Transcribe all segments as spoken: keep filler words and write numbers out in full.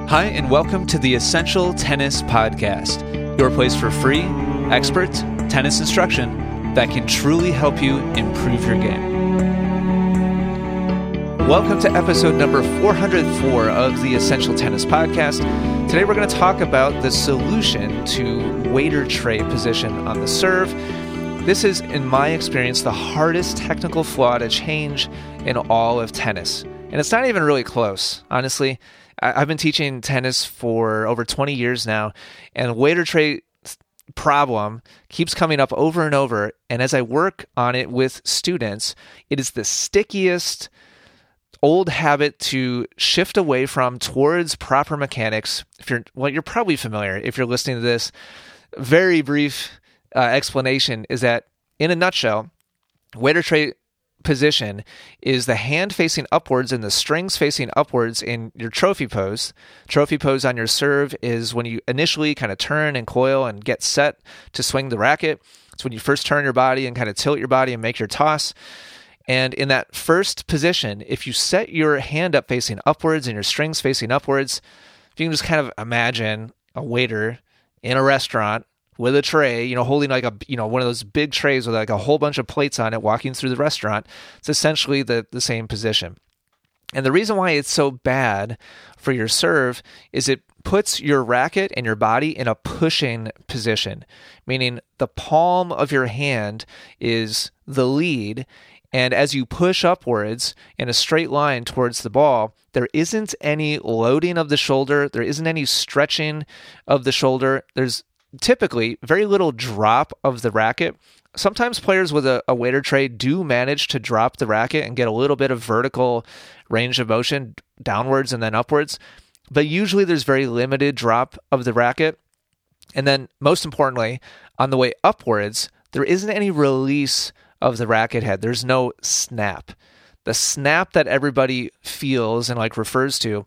Hi, and welcome to the Essential Tennis Podcast, your place for free, expert tennis instruction that can truly help you improve your game. Welcome to episode number four hundred four of the Essential Tennis Podcast. Today we're going to talk about the solution to waiter tray position on the serve. This is, in my experience, the hardest technical flaw to change in all of tennis. And it's not even really close, honestly. I've been teaching tennis for over twenty years now, and waiter tray problem keeps coming up over and over. And as I work on it with students, it is the stickiest old habit to shift away from towards proper mechanics. If you're, well, you're probably familiar if you're listening to this. Very brief uh, explanation is that, in a nutshell, waiter tray position is the hand facing upwards and the strings facing upwards in your trophy pose. Trophy pose on your serve is when you initially kind of turn and coil and get set to swing the racket. It's when you first turn your body and kind of tilt your body and make your toss. And in that first position, if you set your hand up facing upwards and your strings facing upwards, if you can just kind of imagine a waiter in a restaurant with a tray, you know, holding like a, you know, one of those big trays with like a whole bunch of plates on it, walking through the restaurant, it's essentially the, the same position. And the reason why it's so bad for your serve is it puts your racket and your body in a pushing position, meaning the palm of your hand is the lead. And as you push upwards in a straight line towards the ball, there isn't any loading of the shoulder. There isn't any stretching of the shoulder. There's typically very little drop of the racket. Sometimes players with a, a waiter tray do manage to drop the racket and get a little bit of vertical range of motion downwards and then upwards, but usually there's very limited drop of the racket. And then most importantly, on the way upwards, there isn't any release of the racket head. There's no snap. The snap that everybody feels and like refers to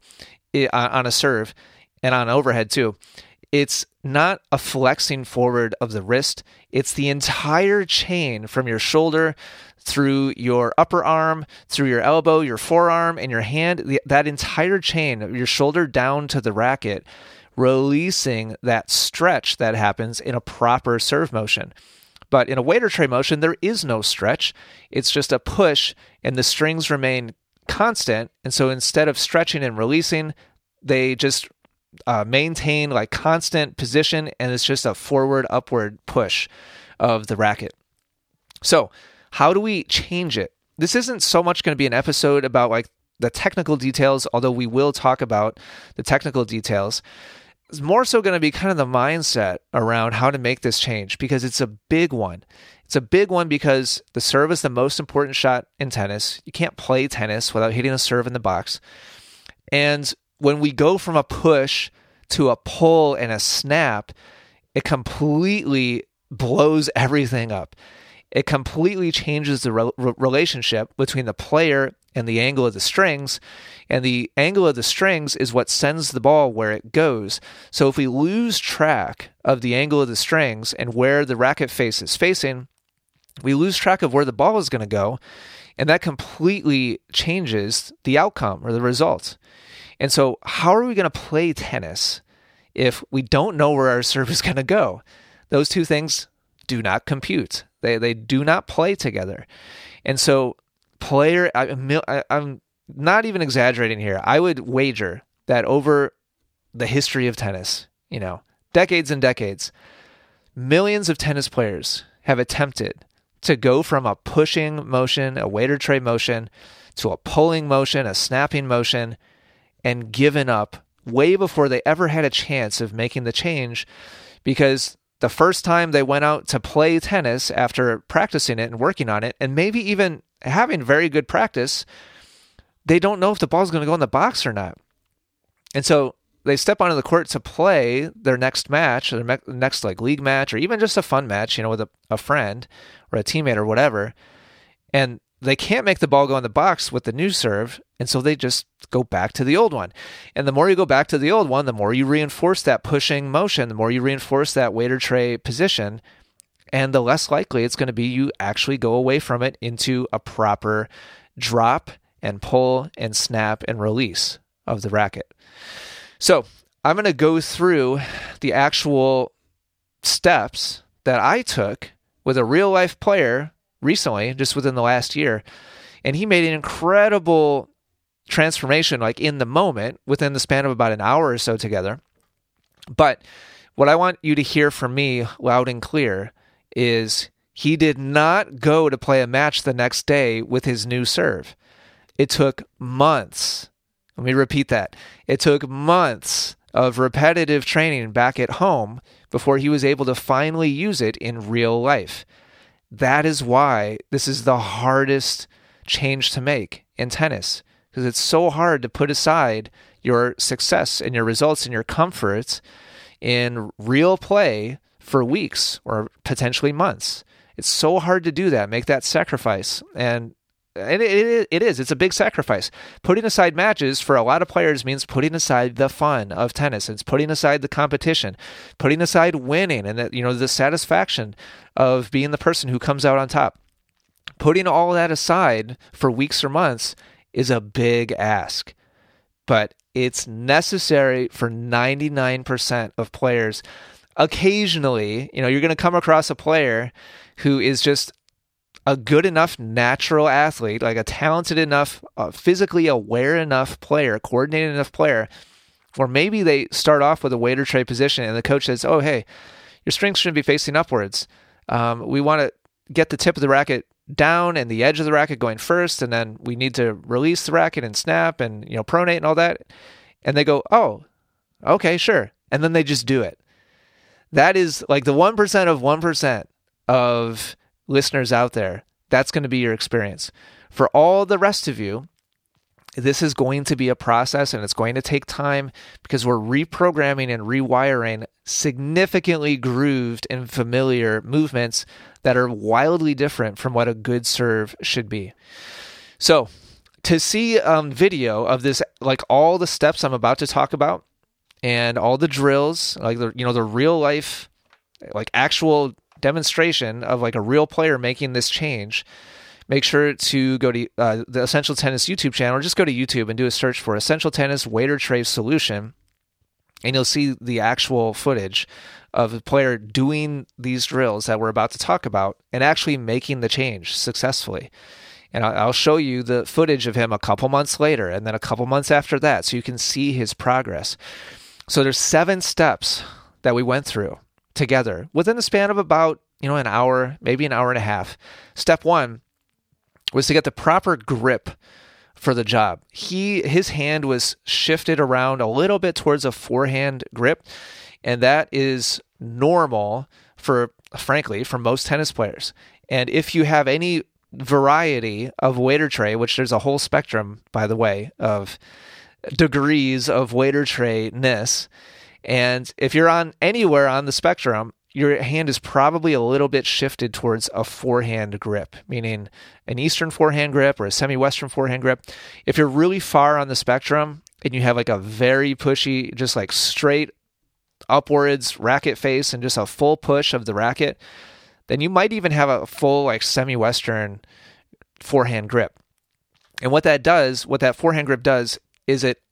on a serve and on overhead too, it's not a flexing forward of the wrist. It's the entire chain from your shoulder through your upper arm, through your elbow, your forearm, and your hand. That entire chain of your shoulder down to the racket, releasing that stretch that happens in a proper serve motion. But in a waiter tray motion, there is no stretch. It's just a push, and the strings remain constant. And so instead of stretching and releasing, they just Uh, maintain like constant position, and it's just a forward upward push of the racket. So how do we change it? This isn't so much going to be an episode about like the technical details, although we will talk about the technical details. It's more so going to be kind of the mindset around how to make this change, because it's a big one. It's a big one because the serve is the most important shot in tennis. You can't play tennis without hitting a serve in the box. And when we go from a push to a pull and a snap, it completely blows everything up. It completely changes the re- relationship between the player and the angle of the strings, and the angle of the strings is what sends the ball where it goes. So if we lose track of the angle of the strings and where the racket face is facing, we lose track of where the ball is going to go, and that completely changes the outcome or the result. And so how are we going to play tennis if we don't know where our serve is going to go? Those two things do not compute. They they do not play together. And so player, I, I'm not even exaggerating here. I would wager that over the history of tennis, you know, decades and decades, millions of tennis players have attempted to go from a pushing motion, a waiter tray motion, to a pulling motion, a snapping motion, and given up way before they ever had a chance of making the change, because the first time they went out to play tennis after practicing it and working on it, and maybe even having very good practice, they don't know if the ball's going to go in the box or not. And so they step onto the court to play their next match, or their next like league match, or even just a fun match, you know, with a, a friend or a teammate or whatever, and they can't make the ball go in the box with the new serve, and so they just go back to the old one. And the more you go back to the old one, the more you reinforce that pushing motion, the more you reinforce that waiter tray position, and the less likely it's going to be you actually go away from it into a proper drop and pull and snap and release of the racket. So I'm going to go through the actual steps that I took with a real life player recently, just within the last year. And he made an incredible transformation, like in the moment, within the span of about an hour or so together. But what I want you to hear from me loud and clear is he did not go to play a match the next day with his new serve. It took months. Let me repeat that. It took months of repetitive training back at home before he was able to finally use it in real life. That is why this is the hardest change to make in tennis, because it's so hard to put aside your success and your results and your comforts in real play for weeks or potentially months. It's so hard to do that, make that sacrifice. And it, it, it is. It's a big sacrifice. Putting aside matches for a lot of players means putting aside the fun of tennis. It's putting aside the competition, putting aside winning and the, you know, the satisfaction of being the person who comes out on top. Putting all that aside for weeks or months is a big ask, but it's necessary for ninety-nine percent of players. Occasionally, you know, you're going to come across a player who is just a good enough natural athlete, like a talented enough, uh, physically aware enough player, coordinated enough player, or maybe they start off with a weight or tray position and the coach says, oh, hey, your strings should be facing upwards. Um, we want to get the tip of the racket down and the edge of the racket going first, and then we need to release the racket and snap and, you know, pronate and all that. And they go, oh, okay, sure. And then they just do it. That is like the one percent of one percent of listeners out there. That's going to be your experience. For all the rest of you, this is going to be a process and it's going to take time because we're reprogramming and rewiring significantly grooved and familiar movements that are wildly different from what a good serve should be. So to see um, video of this, like all the steps I'm about to talk about and all the drills, like the, you know, the real life, like actual demonstration of like a real player making this change, make sure to go to uh, the Essential Tennis YouTube channel, or just go to YouTube and do a search for Essential Tennis Weight or Tray Solution, and you'll see the actual footage of the player doing these drills that we're about to talk about and actually making the change successfully. And I'll show you the footage of him a couple months later and then a couple months after that so you can see his progress. So there's seven steps that we went through together within the span of about, you know, an hour, maybe an hour and a half. Step one was to get the proper grip for the job. He his hand was shifted around a little bit towards a forehand grip, and that is normal for, frankly, for most tennis players. And if you have any variety of weight or tray, which there's a whole spectrum, by the way, of degrees of weight or tray-ness, and if you're on anywhere on the spectrum, your hand is probably a little bit shifted towards a forehand grip, meaning an Eastern forehand grip or a semi-Western forehand grip. If you're really far on the spectrum and you have like a very pushy, just like straight upwards racket face and just a full push of the racket, then you might even have a full like semi-Western forehand grip. And what that does, what that forehand grip does, is it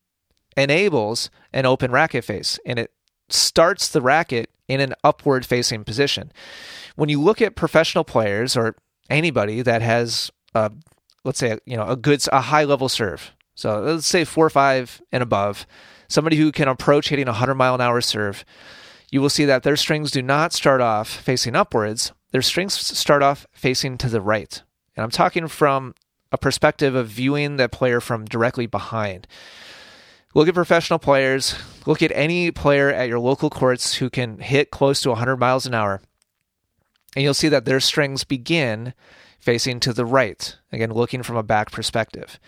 enables an open racket face, and it starts the racket in an upward facing position. When you look at professional players or anybody that has, a, let's say, you know, a good, a high level serve, so let's say four or five and above, somebody who can approach hitting a hundred mile an hour serve, you will see that their strings do not start off facing upwards. Their strings start off facing to the right. And I'm talking from a perspective of viewing the player from directly behind. Look at professional players. Look at any player at your local courts who can hit close to one hundred miles an hour. And you'll see that their strings begin facing to the right. Again, looking from a back perspective.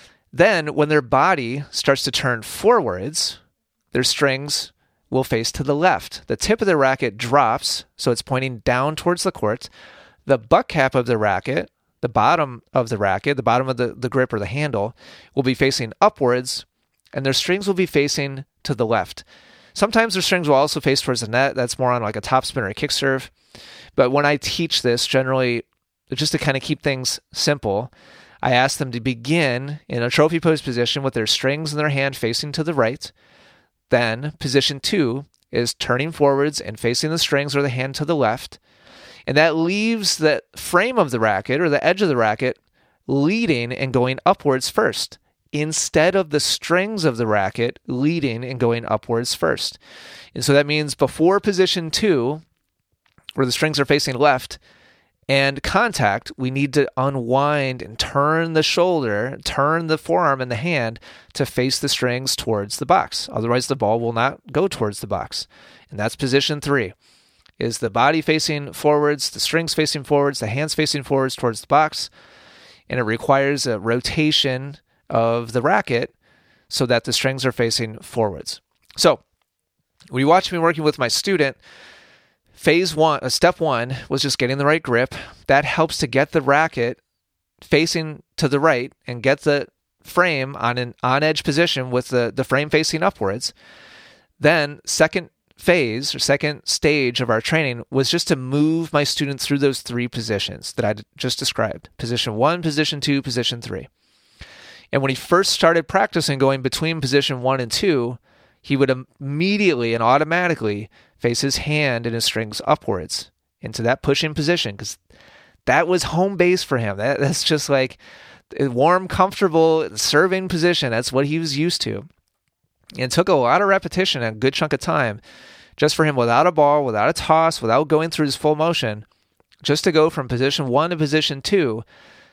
Then, when their body starts to turn forwards, their strings will face to the left. The tip of the racket drops, so it's pointing down towards the court. The butt cap of the racket, the bottom of the racket, the bottom of the, the grip or the handle, will be facing upwards, and their strings will be facing to the left. Sometimes their strings will also face towards the net. That's more on like a topspin or a kick serve. But when I teach this, generally, just to kind of keep things simple, I ask them to begin in a trophy pose position with their strings in their hand facing to the right, then position two is turning forwards and facing the strings or the hand to the left. And that leaves the frame of the racket or the edge of the racket leading and going upwards first, instead of the strings of the racket leading and going upwards first. And so that means before position two, where the strings are facing left, and contact, we need to unwind and turn the shoulder, turn the forearm and the hand to face the strings towards the box. Otherwise, the ball will not go towards the box. And that's position three, is the body facing forwards, the strings facing forwards, the hands facing forwards towards the box. And it requires a rotation of the racket so that the strings are facing forwards. So when you watch me working with my student, Phase one, uh, step one was just getting the right grip. That helps to get the racket facing to the right and get the frame on an on-edge position with the, the frame facing upwards. Then second phase or second stage of our training was just to move my student through those three positions that I just described. Position one, position two, position three. And when he first started practicing going between position one and two, he would immediately and automatically face his hand and his strings upwards into that pushing position because that was home base for him. That, that's just like a warm, comfortable serving position. That's what he was used to. And it took a lot of repetition and a good chunk of time just for him without a ball, without a toss, without going through his full motion, just to go from position one to position two.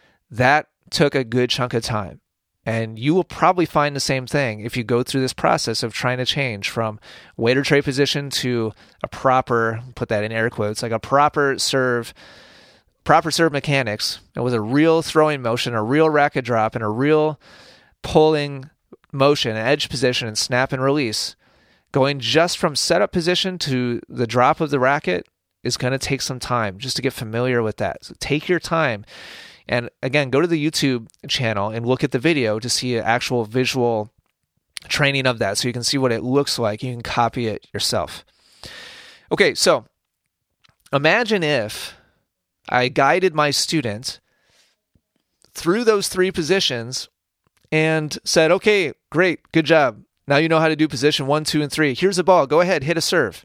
That took a good chunk of time. And you will probably find the same thing if you go through this process of trying to change from waiter tray position to a proper, put that in air quotes, like a proper serve, proper serve mechanics, and with a real throwing motion, a real racket drop, and a real pulling motion, edge position, and snap and release. Going just from setup position to the drop of the racket is going to take some time just to get familiar with that. So take your time. And again, go to the YouTube channel and look at the video to see an actual visual training of that so you can see what it looks like. You can copy it yourself. Okay, so imagine if I guided my student through those three positions and said, okay, great, good job. Now you know how to do position one, two, and three. Here's a ball. Go ahead, hit a serve.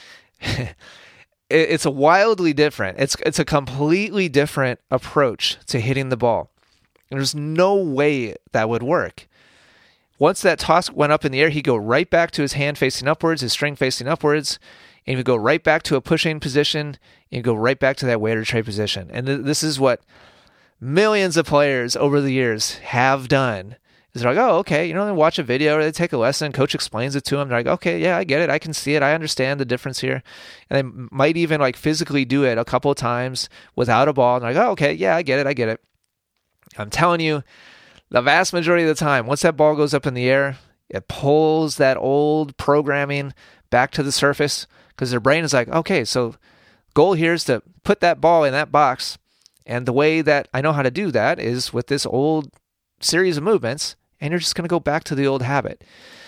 It's a wildly different, it's it's a completely different approach to hitting the ball. And there's no way that would work. Once that toss went up in the air, he'd go right back to his hand facing upwards, his string facing upwards, and he would go right back to a pushing position, and he'd go right back to that waiter tray position. And th- this is what millions of players over the years have done. Is they're like, oh, okay, you know, they watch a video or they take a lesson, coach explains it to them. They're like, okay, yeah, I get it. I can see it. I understand the difference here. And they might even like physically do it a couple of times without a ball. And they're like, oh, okay, yeah, I get it. I get it. I'm telling you, the vast majority of the time, once that ball goes up in the air, it pulls that old programming back to the surface because their brain is like, okay, so goal here is to put that ball in that box. And the way that I know how to do that is with this old series of movements. And you're just going to go back to the old habit.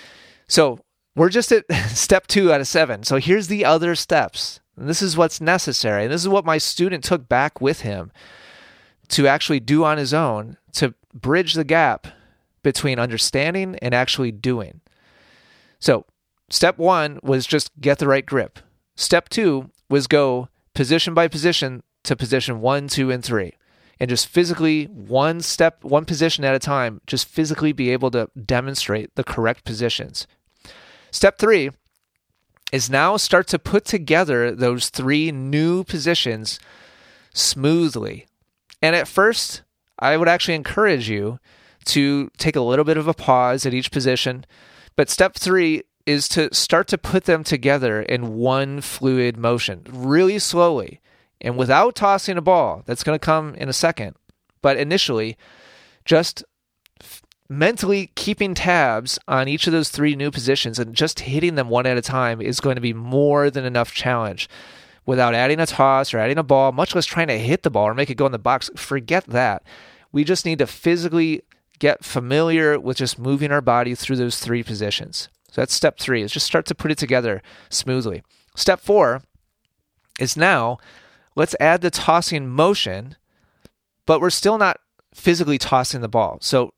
So we're just at step two out of seven. So here's the other steps. And this is what's necessary. And this is what my student took back with him to actually do on his own to bridge the gap between understanding and actually doing. So step one was just get the right grip. Step two was go position by position to position one, two, and three. And just physically, one step, one position at a time, just physically be able to demonstrate the correct positions. Step three is now start to put together those three new positions smoothly. And at first, I would actually encourage you to take a little bit of a pause at each position. But step three is to start to put them together in one fluid motion, really slowly. And without tossing a ball, that's going to come in a second. But initially, just f- mentally keeping tabs on each of those three new positions and just hitting them one at a time is going to be more than enough challenge. Without adding a toss or adding a ball, much less trying to hit the ball or make it go in the box, forget that. We just need to physically get familiar with just moving our body through those three positions. So that's step three, is just start to put it together smoothly. Step four is now, let's add the tossing motion, but we're still not physically tossing the ball. So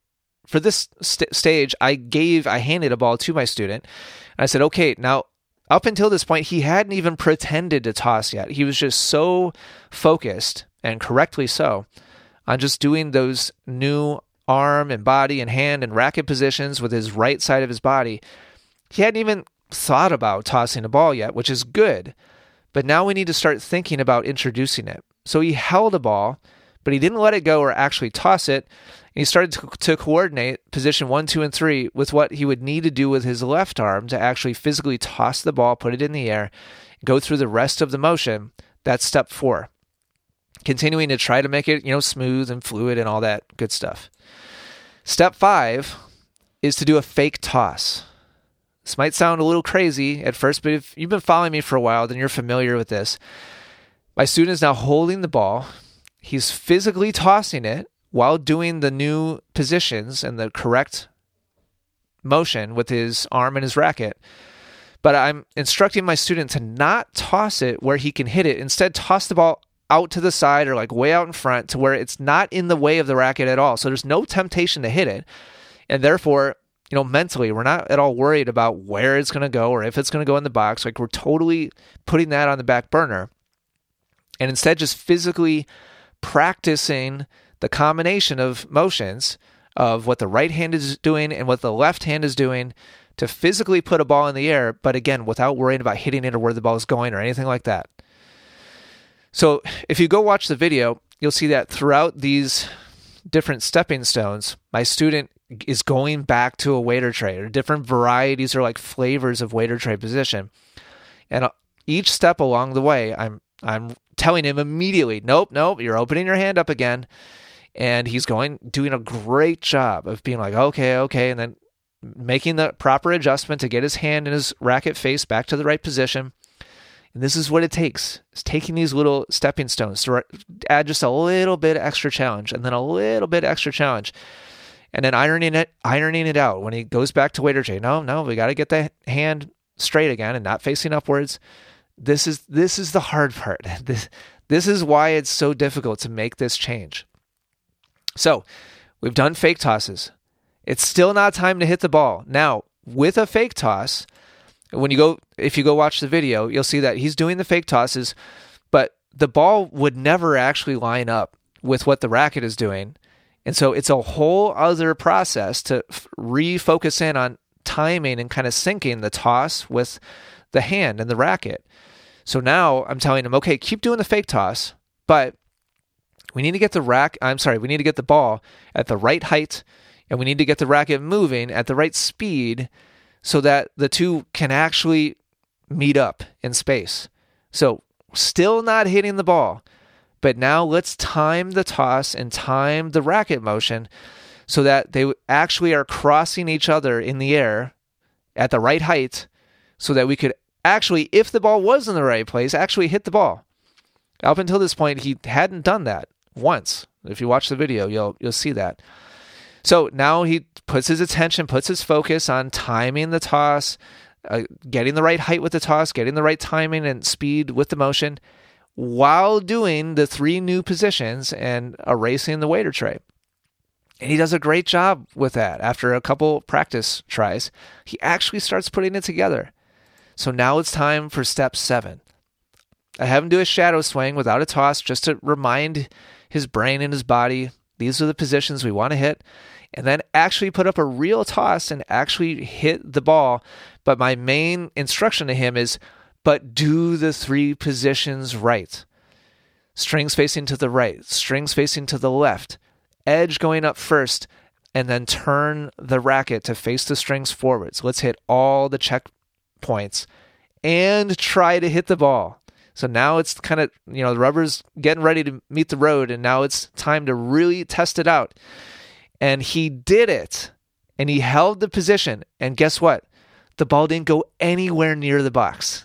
for this st- stage, I gave, I handed a ball to my student. And I said, okay, now up until this point, he hadn't even pretended to toss yet. He was just so focused, and correctly so, on just doing those new arm and body and hand and racket positions with his right side of his body. He hadn't even thought about tossing a ball yet, which is good. But now we need to start thinking about introducing it. So he held a ball, but he didn't let it go or actually toss it. And he started to, to coordinate position one, two, and three with what he would need to do with his left arm to actually physically toss the ball, put it in the air, go through the rest of the motion. That's step four. Continuing to try to make it, you know, smooth and fluid and all that good stuff. Step five is to do a fake toss. This might sound a little crazy at first, but if you've been following me for a while, then you're familiar with this. My student is now holding the ball. He's physically tossing it while doing the new positions and the correct motion with his arm and his racket. But I'm instructing my student to not toss it where he can hit it. Instead, toss the ball out to the side or like way out in front to where it's not in the way of the racket at all. So there's no temptation to hit it. And therefore, you know, mentally, we're not at all worried about where it's going to go or if it's going to go in the box. Like, we're totally putting that on the back burner. And instead, just physically practicing the combination of motions of what the right hand is doing and what the left hand is doing to physically put a ball in the air, but again, without worrying about hitting it or where the ball is going or anything like that. So if you go watch the video, you'll see that throughout these different stepping stones, my student is going back to a waiter tray, or different varieties or like flavors of waiter tray position. And each step along the way, I'm I'm telling him immediately, nope, nope, you're opening your hand up again. And he's going, doing a great job of being like, okay, okay, and then making the proper adjustment to get his hand and his racket face back to the right position. And this is what it takes. It's taking these little stepping stones to add just a little bit extra challenge, and then a little bit extra challenge. And then ironing it, ironing it out when he goes back to waiter tray. No, no, we got to get the hand straight again and not facing upwards. This is this is the hard part. This this is why it's so difficult to make this change. So we've done fake tosses. It's still not time to hit the ball. Now, with a fake toss, when you go, if you go watch the video, you'll see that he's doing the fake tosses, but the ball would never actually line up with what the racket is doing. And so it's a whole other process to f- refocus in on timing and kind of syncing the toss with the hand and the racket. So now I'm telling him, okay, keep doing the fake toss, but we need to get the rack, I'm sorry, we need to get the ball at the right height, and we need to get the racket moving at the right speed so that the two can actually meet up in space. So still not hitting the ball, but now let's time the toss and time the racket motion so that they actually are crossing each other in the air at the right height so that we could actually, if the ball was in the right place, actually hit the ball. Up until this point, he hadn't done that once. If you watch the video, you'll you'll see that. So now he puts his attention, puts his focus on timing the toss, uh, getting the right height with the toss, getting the right timing and speed with the motion, while doing the three new positions and erasing the waiter tray. And he does a great job with that. After a couple practice tries, he actually starts putting it together. So now it's time for step seven. I have him do a shadow swing without a toss just to remind his brain and his body, these are the positions we want to hit, and then actually put up a real toss and actually hit the ball. But my main instruction to him is, but do the three positions right. Strings facing to the right, strings facing to the left, edge going up first, and then turn the racket to face the strings forwards. Let's hit all the checkpoints and try to hit the ball. So now it's kind of, you know, the rubber's getting ready to meet the road, and now it's time to really test it out. And he did it, and he held the position, and guess what? The ball didn't go anywhere near the box.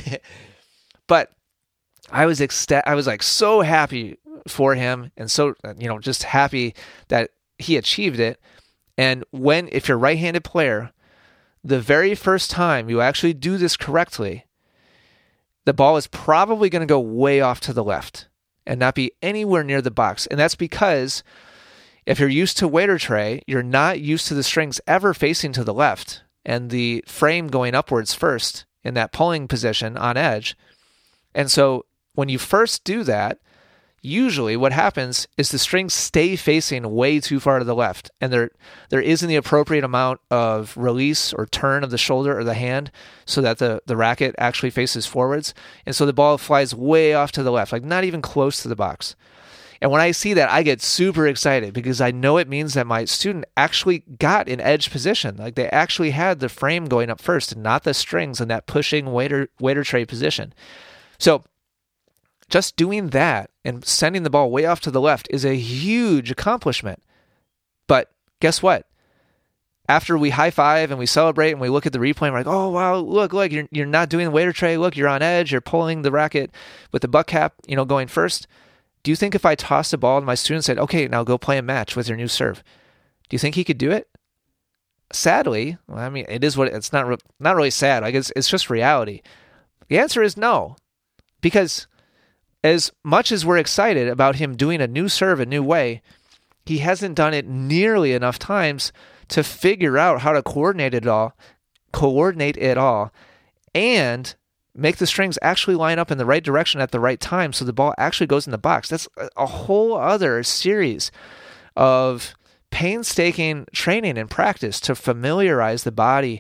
But I was ecstatic. I was like so happy for him, and so, you know, just happy that he achieved it. And when, if you're a right-handed player, the very first time you actually do this correctly, the ball is probably going to go way off to the left and not be anywhere near the box. And that's because If you're used to waiter tray, you're not used to the strings ever facing to the left and the frame going upwards first in that pulling position on edge. And so when you first do that, usually what happens is the strings stay facing way too far to the left, and there there isn't the appropriate amount of release or turn of the shoulder or the hand so that the, the racket actually faces forwards. And so the ball flies way off to the left, like not even close to the box. And when I see that, I get super excited because I know it means that my student actually got an edge position. Like they actually had the frame going up first and not the strings in that pushing waiter, waiter tray position. So just doing that and sending the ball way off to the left is a huge accomplishment. But guess what? After we high five and we celebrate and we look at the replay and we're like, oh, wow, look, look, you're you're not doing the waiter tray. Look, you're on edge. You're pulling the racket with the butt cap, you know, going first. Do you think if I tossed the ball to my student and said, okay, now go play a match with your new serve, do you think he could do it? Sadly, well, I mean, it is what it's not, re- not really sad. Like it's, it's just reality. The answer is no, because as much as we're excited about him doing a new serve a new way, he hasn't done it nearly enough times to figure out how to coordinate it all, coordinate it all, and make the strings actually line up in the right direction at the right time so the ball actually goes in the box. That's a whole other series of painstaking training and practice to familiarize the body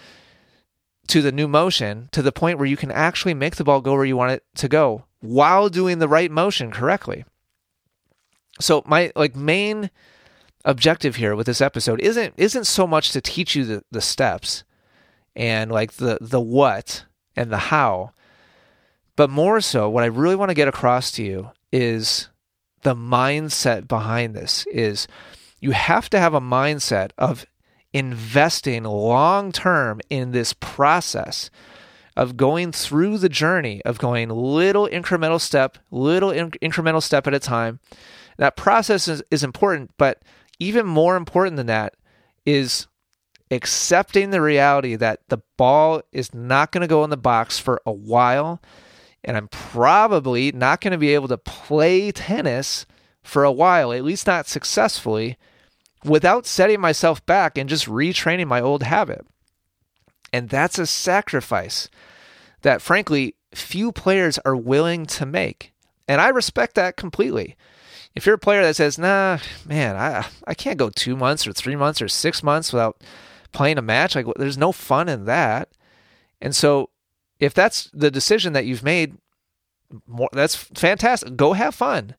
to the new motion to the point where you can actually make the ball go where you want it to go while doing the right motion correctly. So my like main objective here with this episode isn't isn't so much to teach you the, the steps and like the the what and the how, but more so what I really want to get across to you is the mindset behind this. Is you have to have a mindset of investing long-term in this process of going through the journey of going little incremental step, little in- incremental step at a time. That process is, is important, but even more important than that is accepting the reality that the ball is not going to go in the box for a while, and I'm probably not going to be able to play tennis for a while, at least not successfully, without setting myself back and just retraining my old habit. And that's a sacrifice that, frankly, few players are willing to make. And I respect that completely. If you're a player that says, nah, man, I I can't go two months or three months or six months without playing a match, like there's no fun in that. And so if that's the decision that you've made, more, that's fantastic. Go have fun.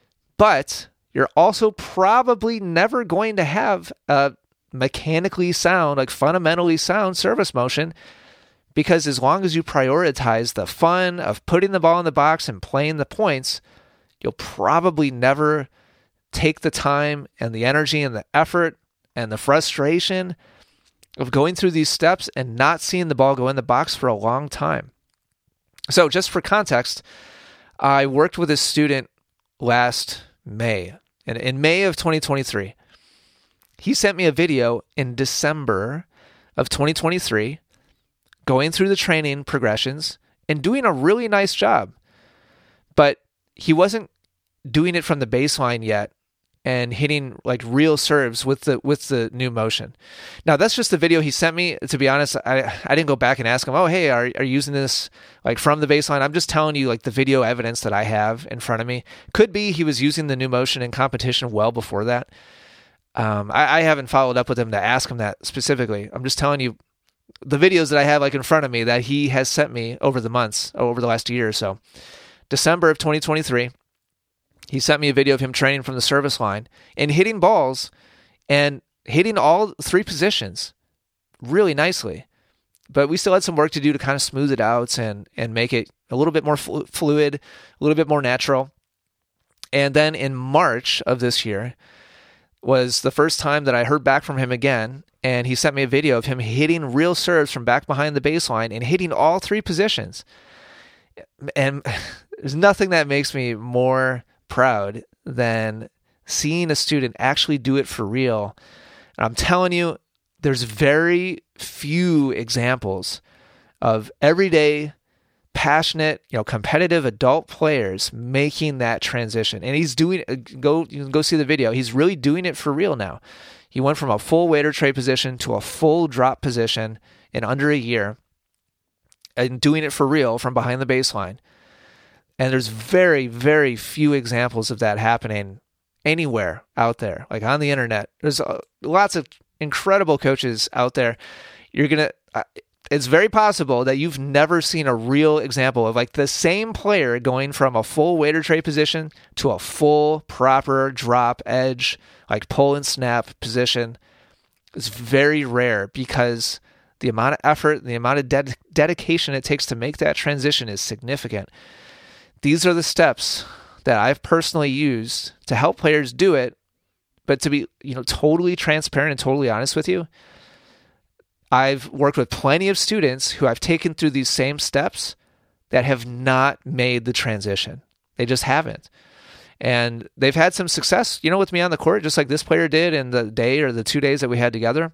But you're also probably never going to have a mechanically sound, like fundamentally sound service motion, because as long as you prioritize the fun of putting the ball in the box and playing the points, you'll probably never take the time and the energy and the effort and the frustration of going through these steps and not seeing the ball go in the box for a long time. So just for context, I worked with a student last May, and in May of twenty twenty-three, he sent me a video in December of twenty twenty-three, going through the training progressions and doing a really nice job. But he wasn't doing it from the baseline yet and hitting like real serves with the with the new motion. Now that's just the video he sent me. To be honest, I, I didn't go back and ask him, oh, hey, are, are you using this like from the baseline? I'm just telling you like the video evidence that I have in front of me. Could be he was using the new motion in competition well before that. Um, I, I haven't followed up with him to ask him that specifically. I'm just telling you the videos that I have like in front of me that he has sent me over the months, over the last year or so. December of twenty twenty-three, he sent me a video of him training from the service line and hitting balls and hitting all three positions really nicely. But we still had some work to do to kind of smooth it out and, and make it a little bit more flu- fluid, a little bit more natural. And then in March of this year was the first time that I heard back from him again, and he sent me a video of him hitting real serves from back behind the baseline and hitting all three positions. And there's nothing that makes me more proud than seeing a student actually do it for real. And I'm telling you, there's very few examples of everyday passionate, you know, competitive adult players making that transition. And he's doing it. Go, you can go see the video. He's really doing it for real now. He went from a full waiter tray position to a full drop position in under a year, and doing it for real from behind the baseline. And there's very, very few examples of that happening anywhere out there, like on the internet. There's uh, lots of incredible coaches out there. You're going to, uh, it's very possible that you've never seen a real example of like the same player going from a full waiter tray position to a full proper drop edge, like pull and snap position. It's very rare because the amount of effort, the amount of ded- dedication it takes to make that transition is significant. These are the steps that I've personally used to help players do it. But to be, you know, totally transparent and totally honest with you, I've worked with plenty of students who I've taken through these same steps that have not made the transition. They just haven't. And they've had some success, you know, with me on the court, just like this player did in the day or the two days that we had together.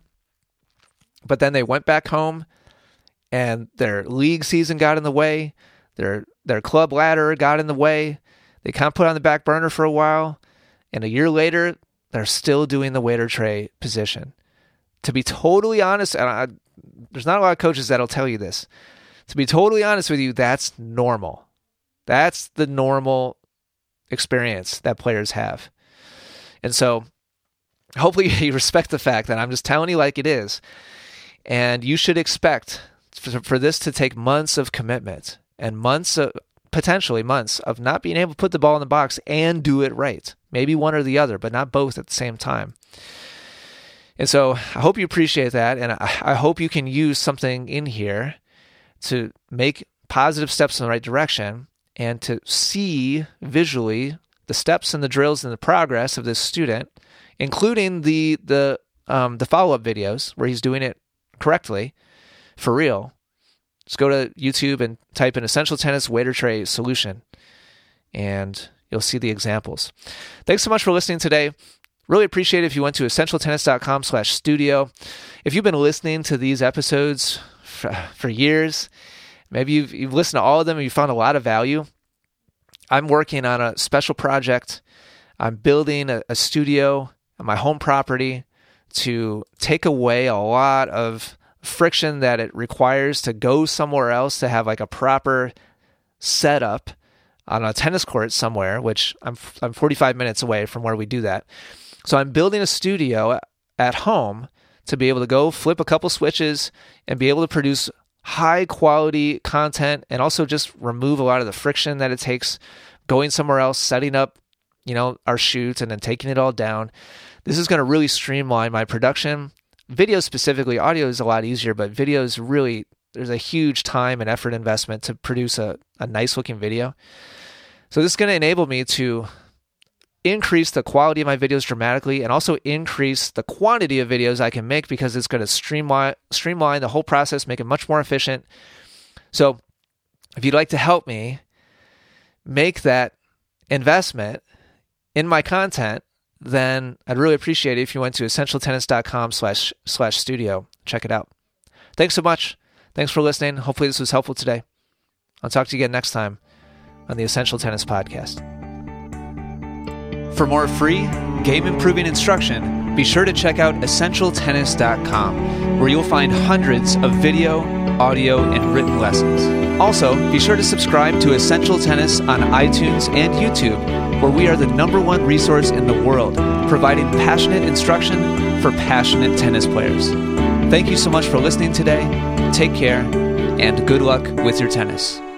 But then they went back home and their league season got in the way. Their their club ladder got in the way. They kind of put on the back burner for a while. And a year later, they're still doing the waiter tray position. To be totally honest, and I, there's not a lot of coaches that'll tell you this. To be totally honest with you, that's normal. That's the normal experience that players have. And so hopefully you respect the fact that I'm just telling you like it is. And you should expect for, for this to take months of commitment and months of, potentially months of not being able to put the ball in the box and do it right. Maybe one or the other, but not both at the same time. And so I hope you appreciate that. And I, I hope you can use something in here to make positive steps in the right direction and to see visually the steps and the drills and the progress of this student, including the the um, the follow-up videos where he's doing it correctly, for real. Just go to YouTube and type in Essential Tennis Waiter Tray Solution, and you'll see the examples. Thanks so much for listening today. Really appreciate it if you went to essential tennis dot com slash studio. If you've been listening to these episodes for, for years, maybe you've, you've listened to all of them and you found a lot of value. I'm working on a special project. I'm building a, a studio on my home property to take away a lot of friction that it requires to go somewhere else to have like a proper setup on a tennis court somewhere, which I'm I'm forty-five minutes away from where we do that. So I'm building a studio at home to be able to go flip a couple switches and be able to produce high quality content and also just remove a lot of the friction that it takes going somewhere else, setting up, you know, our shoots and then taking it all down. This is going to really streamline my production. Video specifically, audio is a lot easier, but video is really, there's a huge time and effort investment to produce a, a nice looking video. So this is going to enable me to increase the quality of my videos dramatically and also increase the quantity of videos I can make because it's going to streamline streamline the whole process, make it much more efficient. So if you'd like to help me make that investment in my content, then I'd really appreciate it if you went to essential tennis dot com slash slash studio. Check it out. Thanks so much. Thanks for listening. Hopefully this was helpful today. I'll talk to you again next time on the Essential Tennis Podcast. For more free, game-improving instruction, be sure to check out essential tennis dot com, where you'll find hundreds of video, audio, and written lessons. Also, be sure to subscribe to Essential Tennis on iTunes and YouTube, where we are the number one resource in the world, providing passionate instruction for passionate tennis players. Thank you so much for listening today. Take care, and good luck with your tennis.